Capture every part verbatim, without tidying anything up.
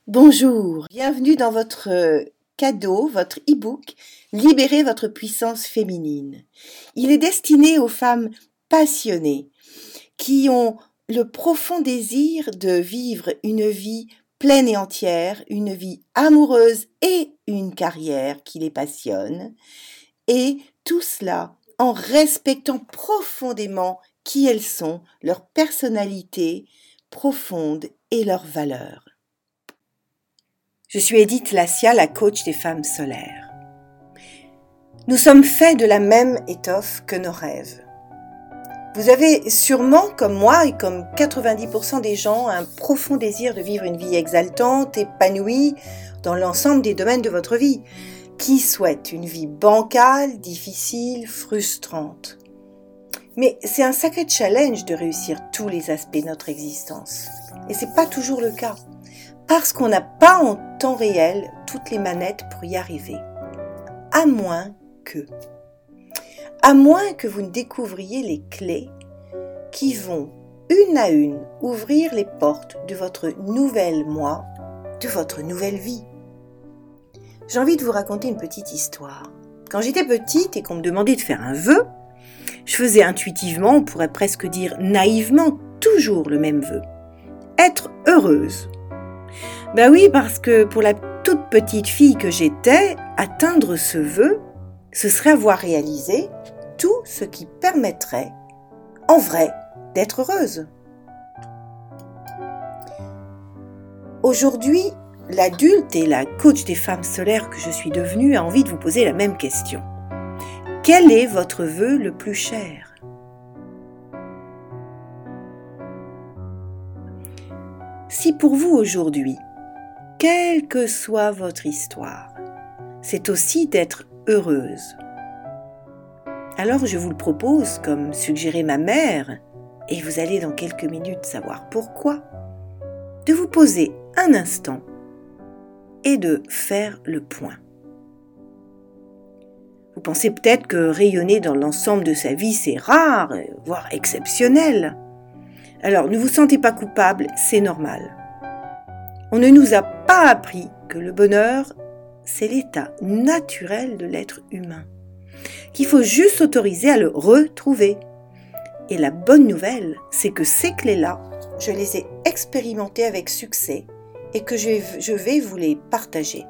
Bonjour, bienvenue dans votre euh, cadeau, votre e-book « Libérez votre puissance féminine ». Il est destiné aux femmes passionnées qui ont le profond désir de vivre une vie pleine et entière, une vie amoureuse et une carrière qui les passionne, et tout cela en respectant profondément qui elles sont, leur personnalité profonde et leurs valeurs. Je suis Edith Lassia, la coach des femmes solaires. Nous sommes faits de la même étoffe que nos rêves. Vous avez sûrement, comme moi et comme quatre-vingt-dix pour cent des gens, un profond désir de vivre une vie exaltante, épanouie dans l'ensemble des domaines de votre vie. Qui souhaite une vie bancale, difficile, frustrante? Mais c'est un sacré challenge de réussir tous les aspects de notre existence. Et c'est pas toujours le cas. Parce qu'on n'a pas en temps réel toutes les manettes pour y arriver. À moins que. À moins que vous ne découvriez les clés qui vont, une à une, ouvrir les portes de votre nouvel moi, de votre nouvelle vie. J'ai envie de vous raconter une petite histoire. Quand j'étais petite et qu'on me demandait de faire un vœu, je faisais intuitivement, on pourrait presque dire naïvement, toujours le même vœu. Être heureuse. Ben oui, parce que pour la toute petite fille que j'étais, atteindre ce vœu, ce serait avoir réalisé tout ce qui permettrait, en vrai, d'être heureuse. Aujourd'hui, l'adulte et la coach des femmes solaires que je suis devenue a envie de vous poser la même question. Quel est votre vœu le plus cher ? Si pour vous aujourd'hui, quelle que soit votre histoire, c'est aussi d'être heureuse, alors je vous le propose, comme suggérait ma mère, et vous allez dans quelques minutes savoir pourquoi, de vous poser un instant et de faire le point. Vous pensez peut-être que rayonner dans l'ensemble de sa vie, c'est rare, voire exceptionnel. Alors ne vous sentez pas coupable, c'est normal. On ne nous a pas appris que le bonheur, c'est l'état naturel de l'être humain, qu'il faut juste s'autoriser à le retrouver. Et la bonne nouvelle, c'est que ces clés-là, je les ai expérimentées avec succès et que je, je vais vous les partager.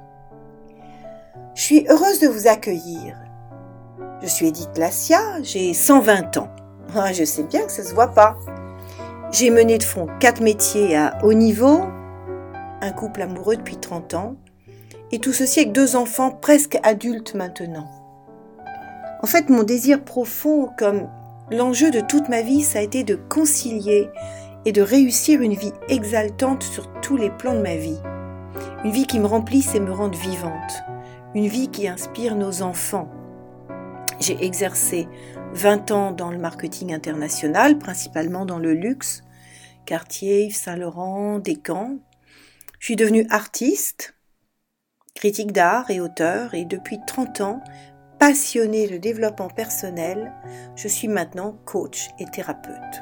Je suis heureuse de vous accueillir. Je suis Edith Lassia, j'ai cent vingt ans. Je sais bien que ça ne se voit pas. J'ai mené de front quatre métiers à haut niveau, un couple amoureux depuis trente ans, et tout ceci avec deux enfants presque adultes maintenant. En fait, mon désir profond, comme l'enjeu de toute ma vie, ça a été de concilier et de réussir une vie exaltante sur tous les plans de ma vie. Une vie qui me remplisse et me rende vivante. Une vie qui inspire nos enfants. J'ai exercé vingt ans dans le marketing international, principalement dans le luxe, Cartier, Yves Saint Laurent, Descamps. Je suis devenue artiste, critique d'art et auteur, et depuis trente ans, passionnée de développement personnel, je suis maintenant coach et thérapeute.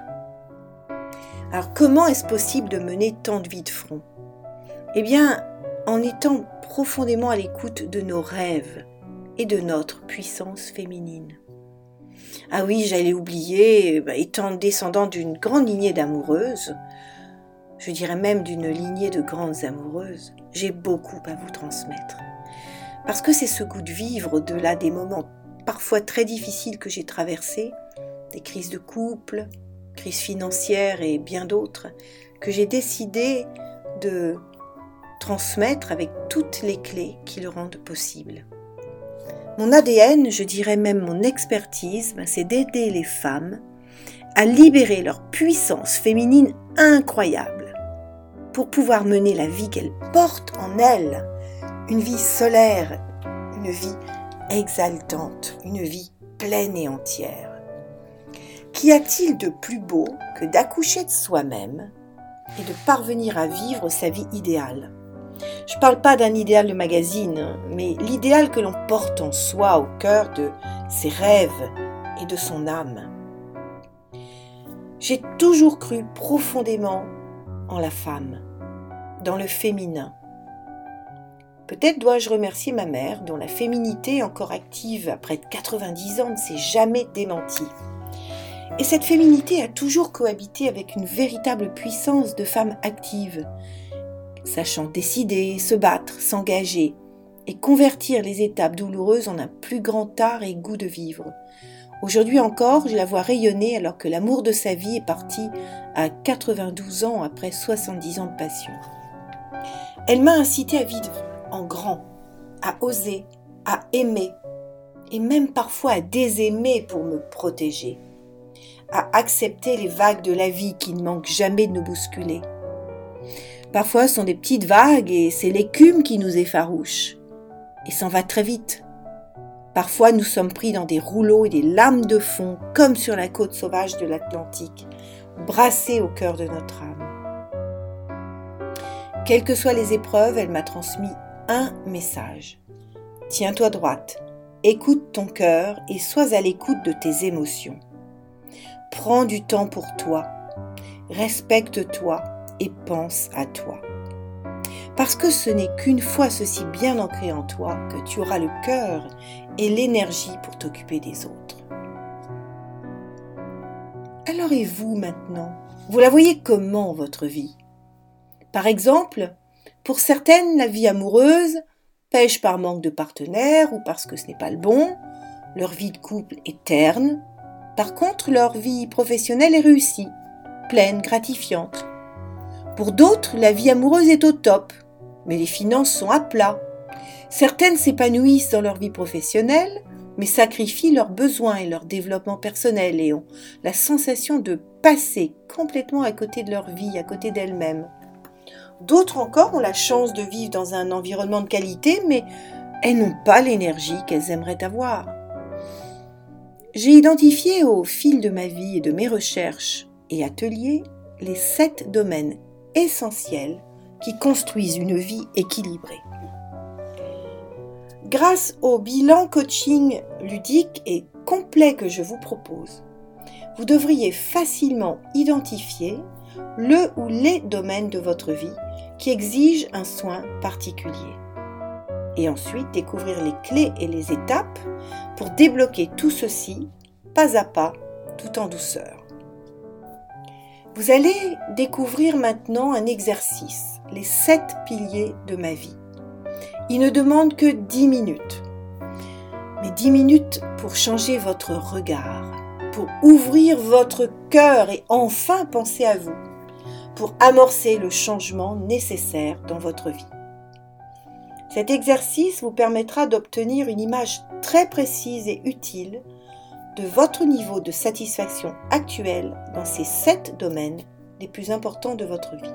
Alors comment est-ce possible de mener tant de vie de front ? Eh bien, en étant profondément à l'écoute de nos rêves et de notre puissance féminine. Ah oui, j'allais oublier, étant descendante d'une grande lignée d'amoureuses, je dirais même d'une lignée de grandes amoureuses, j'ai beaucoup à vous transmettre. Parce que c'est ce goût de vivre au-delà des moments parfois très difficiles que j'ai traversés, des crises de couple, crises financières et bien d'autres, que j'ai décidé de transmettre avec toutes les clés qui le rendent possible. Mon A D N, je dirais même mon expertise, c'est d'aider les femmes à libérer leur puissance féminine incroyable pour pouvoir mener la vie qu'elles portent en elles, une vie solaire, une vie exaltante, une vie pleine et entière. Qu'y a-t-il de plus beau que d'accoucher de soi-même et de parvenir à vivre sa vie idéale ? Je ne parle pas d'un idéal de magazine, mais l'idéal que l'on porte en soi, au cœur de ses rêves et de son âme. J'ai toujours cru profondément en la femme. dans le féminin. Peut-être dois-je remercier ma mère, dont la féminité encore active après quatre-vingt-dix ans ne s'est jamais démentie. Et cette féminité a toujours cohabité avec une véritable puissance de femme active, sachant décider, se battre, s'engager et convertir les étapes douloureuses en un plus grand art et goût de vivre. Aujourd'hui encore, je la vois rayonner alors que l'amour de sa vie est parti à quatre-vingt-douze ans après soixante-dix ans de passion. Elle m'a incité à vivre en grand, à oser, à aimer, et même parfois à désaimer pour me protéger, à accepter les vagues de la vie qui ne manquent jamais de nous bousculer. Parfois, ce sont des petites vagues et c'est l'écume qui nous effarouche, et s'en va très vite. Parfois, nous sommes pris dans des rouleaux et des lames de fond, comme sur la côte sauvage de l'Atlantique, brassés au cœur de notre âme. Quelles que soient les épreuves, elle m'a transmis un message. Tiens-toi droite, écoute ton cœur et sois à l'écoute de tes émotions. Prends du temps pour toi, respecte-toi et pense à toi. Parce que ce n'est qu'une fois ceci bien ancré en toi que tu auras le cœur et l'énergie pour t'occuper des autres. Alors et vous maintenant? Vous la voyez comment votre vie? Par exemple, pour certaines, la vie amoureuse pêche par manque de partenaire ou parce que ce n'est pas le bon, leur vie de couple est terne. Par contre, leur vie professionnelle est réussie, pleine, gratifiante. Pour d'autres, la vie amoureuse est au top, mais les finances sont à plat. Certaines s'épanouissent dans leur vie professionnelle, mais sacrifient leurs besoins et leur développement personnel et ont la sensation de passer complètement à côté de leur vie, à côté d'elles-mêmes. D'autres encore ont la chance de vivre dans un environnement de qualité, mais elles n'ont pas l'énergie qu'elles aimeraient avoir. J'ai identifié au fil de ma vie et de mes recherches et ateliers les sept domaines essentiels qui construisent une vie équilibrée. Grâce au bilan coaching ludique et complet que je vous propose, vous devriez facilement identifier le ou les domaines de votre vie qui exigent un soin particulier. Et ensuite découvrir les clés et les étapes pour débloquer tout ceci, pas à pas, tout en douceur. Vous allez découvrir maintenant un exercice, les sept piliers de ma vie. Il ne demande que dix minutes. Mais dix minutes pour changer votre regard, pour ouvrir votre cœur et enfin penser à vous, pour amorcer le changement nécessaire dans votre vie. Cet exercice vous permettra d'obtenir une image très précise et utile de votre niveau de satisfaction actuel dans ces sept domaines les plus importants de votre vie.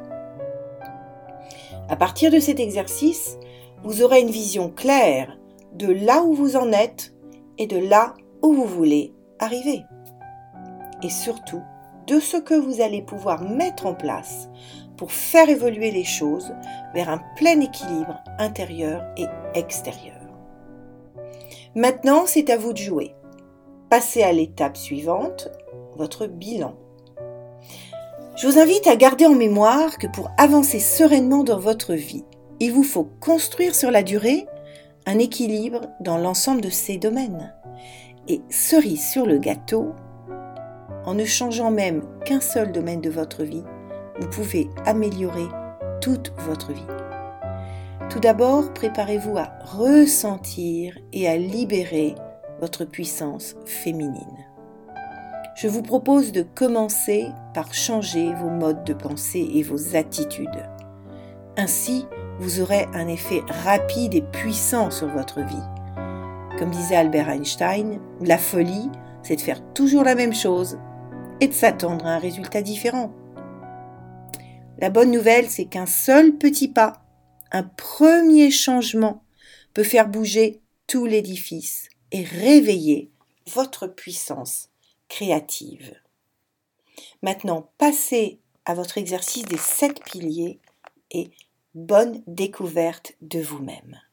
À partir de cet exercice, vous aurez une vision claire de là où vous en êtes et de là où vous voulez arriver. Et surtout, de ce que vous allez pouvoir mettre en place pour faire évoluer les choses vers un plein équilibre intérieur et extérieur. Maintenant, c'est à vous de jouer. Passez à l'étape suivante, votre bilan. Je vous invite à garder en mémoire que pour avancer sereinement dans votre vie, il vous faut construire sur la durée un équilibre dans l'ensemble de ces domaines. Et cerise sur le gâteau, en ne changeant même qu'un seul domaine de votre vie, vous pouvez améliorer toute votre vie. Tout d'abord, préparez-vous à ressentir et à libérer votre puissance féminine. Je vous propose de commencer par changer vos modes de pensée et vos attitudes. Ainsi, vous aurez un effet rapide et puissant sur votre vie. Comme disait Albert Einstein, la folie, c'est de faire toujours la même chose et de s'attendre à un résultat différent. La bonne nouvelle, c'est qu'un seul petit pas, un premier changement peut faire bouger tout l'édifice et réveiller votre puissance créative. Maintenant, passez à votre exercice des sept piliers et bonne découverte de vous-même.